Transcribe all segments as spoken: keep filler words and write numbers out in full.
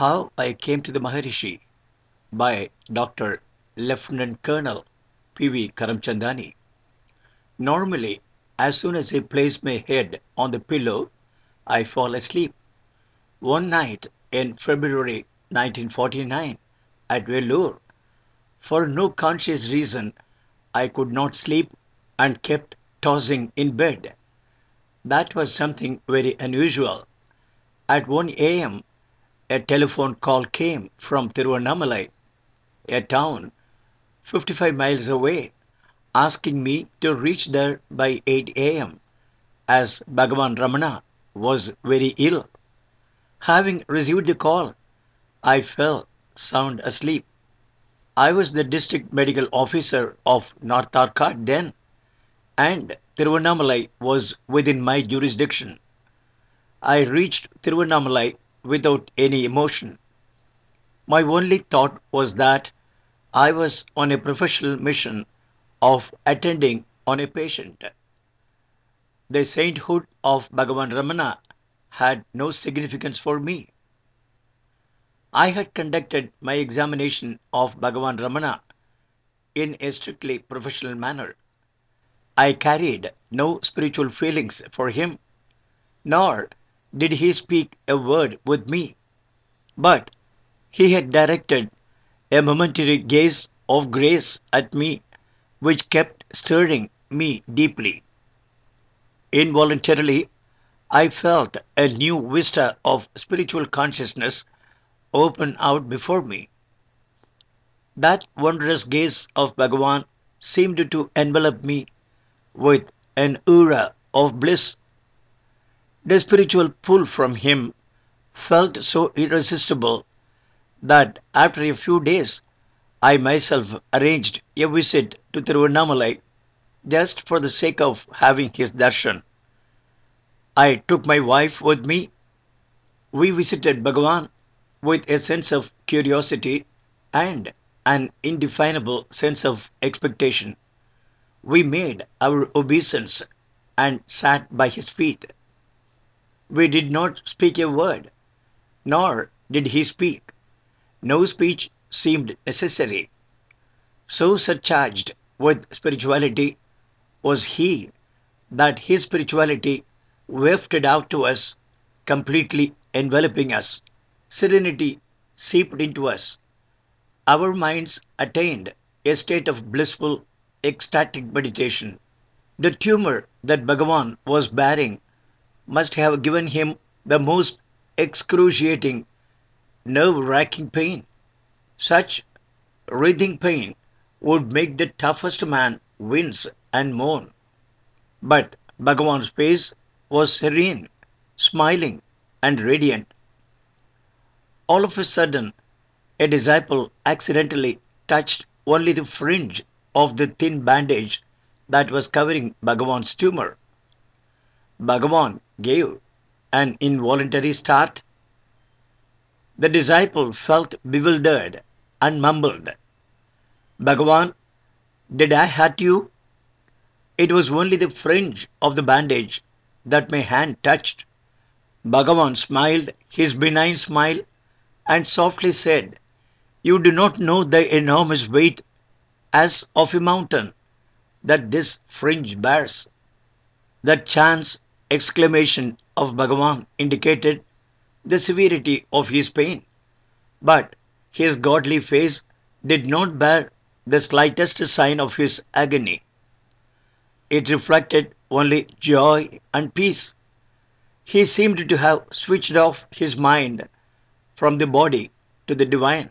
How I Came to the Maharishi by Doctor Lieutenant Colonel P V Karamchandani. Normally, as soon as I place my head on the pillow, I fall asleep. One night in February nineteen forty-nine at Vellore, for no conscious reason, I could not sleep and kept tossing in bed. That was something very unusual. At one a m, a telephone call came from Tiruvannamalai, a town fifty-five miles away, asking me to reach there by eight a m as Bhagavan Ramana was very ill. Having received the call, I fell sound asleep. I was the district medical officer of North Arcot then, and Tiruvannamalai was within my jurisdiction. I reached Tiruvannamalai without any emotion. My only thought was that I was on a professional mission of attending on a patient. The sainthood of Bhagavan Ramana had no significance for me. I had conducted my examination of Bhagavan Ramana in a strictly professional manner. I carried no spiritual feelings for him, nor did he speak a word with me. But he had directed a momentary gaze of grace at me which kept stirring me deeply. Involuntarily, I felt a new vista of spiritual consciousness open out before me. That wondrous gaze of Bhagavan seemed to envelop me with an aura of bliss. The spiritual pull from him felt so irresistible that after a few days I myself arranged a visit to Tiruvannamalai just for the sake of having his darshan. I took my wife with me. We visited Bhagavan with a sense of curiosity and an indefinable sense of expectation. We made our obeisance and sat by his feet. We did not speak a word, nor did he speak. No speech seemed necessary. So surcharged with spirituality was he that his spirituality wafted out to us, completely enveloping us. Serenity seeped into us. Our minds attained a state of blissful, ecstatic meditation. The tumor that Bhagavan was bearing must have given him the most excruciating, nerve racking pain. Such writhing pain would make the toughest man wince and moan. But Bhagavan's face was serene, smiling, and radiant. All of a sudden, a disciple accidentally touched only the fringe of the thin bandage that was covering Bhagavan's tumor. Bhagavan gave an involuntary start. The disciple felt bewildered and mumbled, Bhagavan, did I hurt you? It was only the fringe of the bandage that my hand touched. Bhagavan smiled his benign smile and softly said, You do not know the enormous weight as of a mountain that this fringe bears. That chance exclamation of Bhagavan indicated the severity of his pain, but his godly face did not bear the slightest sign of his agony. It reflected only joy and peace. He seemed to have switched off his mind from the body to the divine.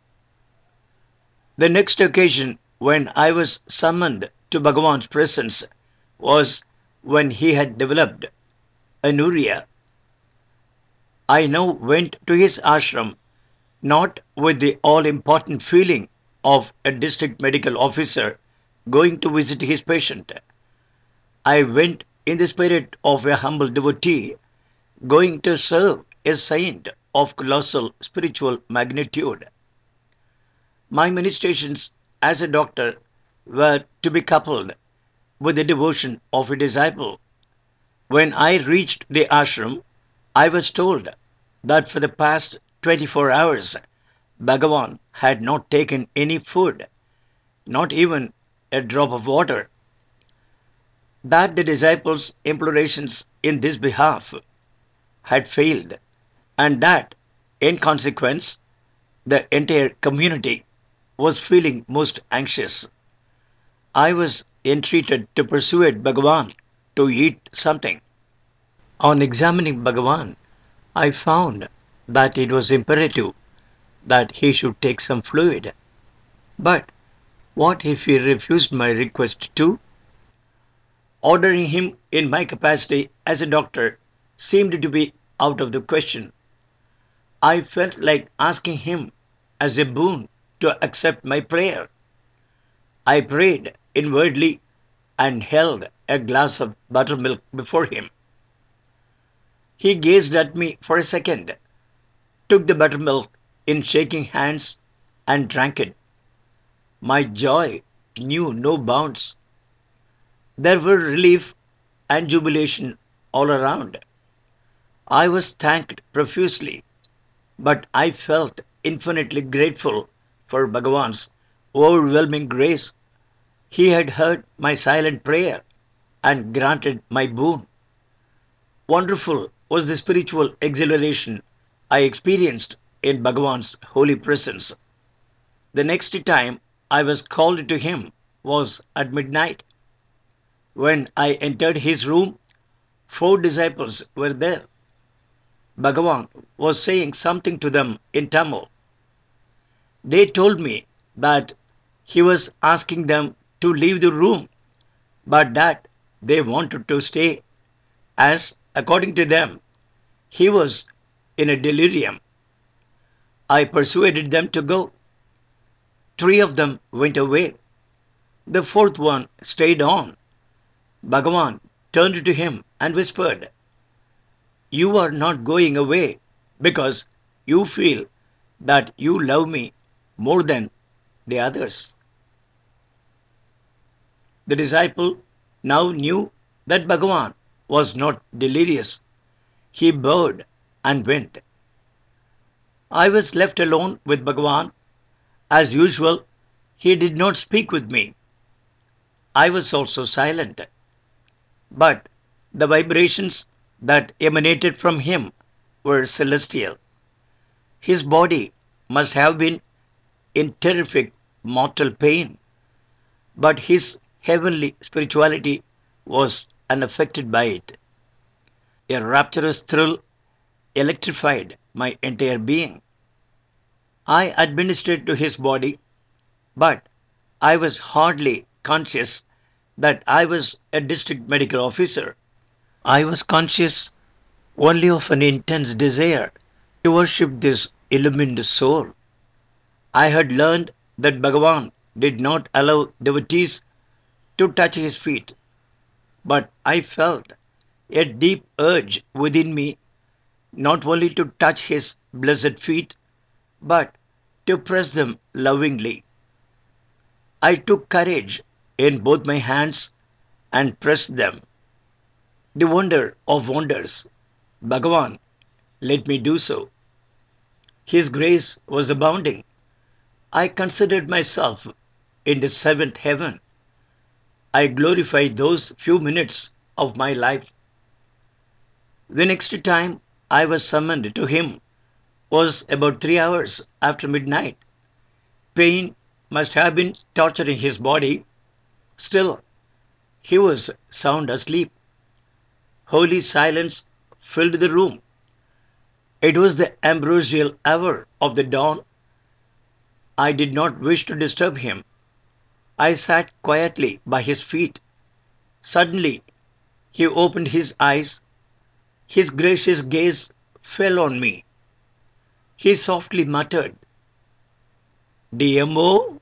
The next occasion when I was summoned to Bhagavan's presence was when he had developed anuria. I now went to his ashram not with the all important feeling of a district medical officer going to visit his patient. I went in the spirit of a humble devotee going to serve a saint of colossal spiritual magnitude. My ministrations as a doctor were to be coupled with the devotion of a disciple. When I reached the ashram, I was told that for the past twenty-four hours, Bhagavan had not taken any food, not even a drop of water. That the disciples' implorations in this behalf had failed, and that, in consequence, the entire community was feeling most anxious. I was entreated to persuade Bhagavan to eat something. On examining Bhagavan, I found that it was imperative that he should take some fluid. But what if he refused my request too? Ordering him in my capacity as a doctor seemed to be out of the question. I felt like asking him as a boon to accept my prayer. I prayed inwardly and held a glass of buttermilk before him. He gazed at me for a second, took the buttermilk in shaking hands, and drank it. My joy knew no bounds. There were relief and jubilation all around. I was thanked profusely, but I felt infinitely grateful for Bhagavan's overwhelming grace. He had heard my silent prayer and granted my boon. Wonderful was the spiritual exhilaration I experienced in Bhagavan's holy presence. The next time I was called to him was at midnight. When I entered his room, four disciples were there. Bhagavan was saying something to them in Tamil. They told me that he was asking them to leave the room, but that they wanted to stay, as, according to them, he was in a delirium. I persuaded them to go. Three of them went away. The fourth one stayed on. Bhagavan turned to him and whispered, "You are not going away because you feel that you love me more than the others." The disciple now knew that Bhagavan was not delirious. He bowed and went. I was left alone with Bhagavan. As usual, he did not speak with me. I was also silent. But the vibrations that emanated from him were celestial. His body must have been in terrific mortal pain, but his heavenly spirituality was unaffected by it. A rapturous thrill electrified my entire being. I administered to his body, but I was hardly conscious that I was a district medical officer. I was conscious only of an intense desire to worship this illumined soul. I had learned that Bhagavan did not allow devotees to touch his feet, but I felt a deep urge within me not only to touch his blessed feet, but to press them lovingly. I took courage in both my hands and pressed them. The wonder of wonders, Bhagavan let me do so. His grace was abounding. I considered myself in the seventh heaven. I glorified those few minutes of my life. The next time I was summoned to him was about three hours after midnight. Pain must have been torturing his body. Still, he was sound asleep. Holy silence filled the room. It was the ambrosial hour of the dawn. I did not wish to disturb him. I sat quietly by his feet. Suddenly he opened his eyes. His gracious gaze fell on me. He softly muttered, "D M O?"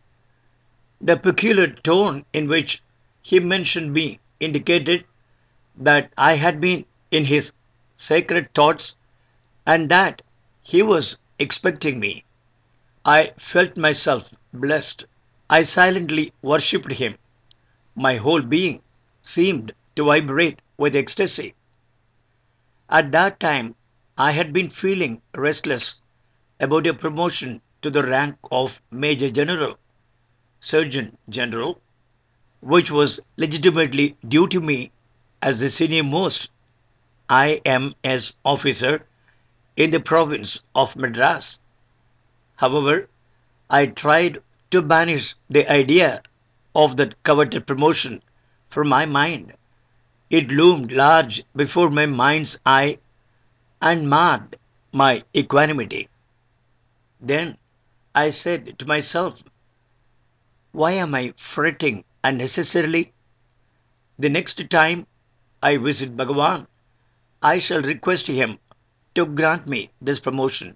The peculiar tone in which he mentioned me indicated that I had been in his sacred thoughts and that he was expecting me. I felt myself blessed. I silently worshipped him. My whole being seemed to vibrate with ecstasy. At that time, I had been feeling restless about a promotion to the rank of Major General, Surgeon General, which was legitimately due to me as the senior most I M S officer in the province of Madras. However, I tried to banish the idea of that coveted promotion from my mind. It loomed large before my mind's eye and marred my equanimity. Then I said to myself, why am I fretting unnecessarily? The next time I visit Bhagavan, I shall request him to grant me this promotion.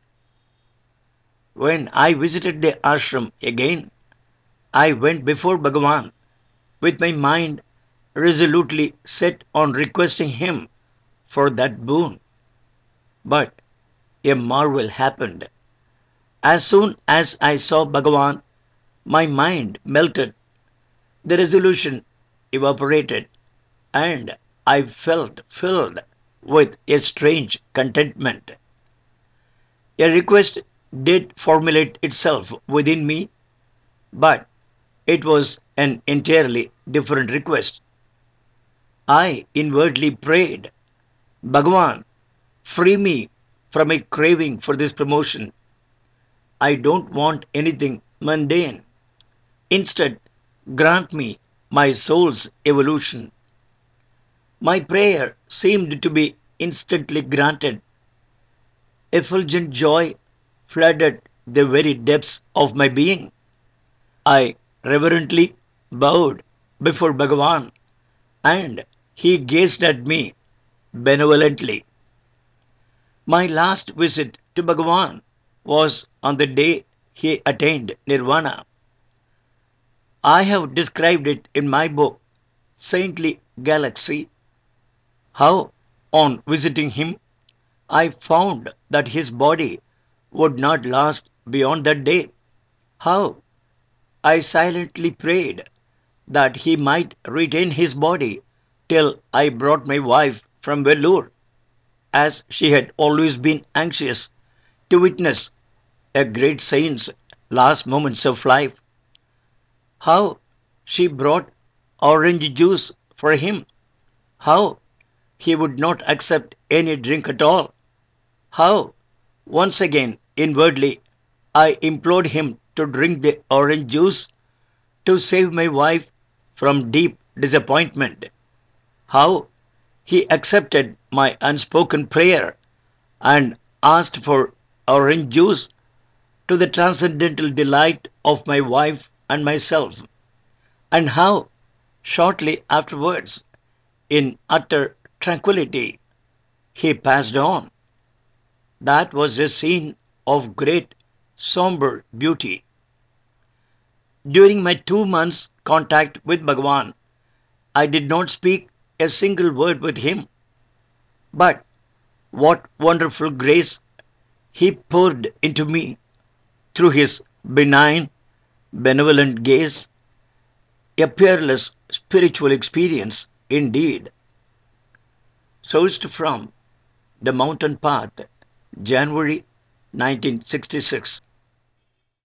When I visited the ashram again, I went before Bhagavan with my mind resolutely set on requesting him for that boon. But a marvel happened. As soon as I saw Bhagavan, my mind melted, the resolution evaporated, and I felt filled with a strange contentment. A request did formulate itself within me, but it was an entirely different request. I inwardly prayed, Bhagavan, free me from a craving for this promotion. I don't want anything mundane. Instead, grant me my soul's evolution. My prayer seemed to be instantly granted. Effulgent joy flooded the very depths of my being. I reverently bowed before Bhagavan and he gazed at me benevolently. My last visit to Bhagavan was on the day he attained Nirvana. I have described it in my book, Saintly Galaxy, how, on visiting him, I found that his body would not last beyond that day. How I silently prayed that he might retain his body till I brought my wife from Vellore, as she had always been anxious to witness a great saint's last moments of life. How she brought orange juice for him. How he would not accept any drink at all. How, once again, inwardly, I implored him to drink the orange juice to save my wife from deep disappointment. How he accepted my unspoken prayer and asked for orange juice to the transcendental delight of my wife and myself, and how, shortly afterwards, in utter tranquillity, he passed on. That was a scene of great somber beauty. During my two months' contact with Bhagavan, I did not speak a single word with him. But what wonderful grace he poured into me through his benign, benevolent gaze, a peerless spiritual experience indeed. Sourced from The Mountain Path, January nineteen sixty-six.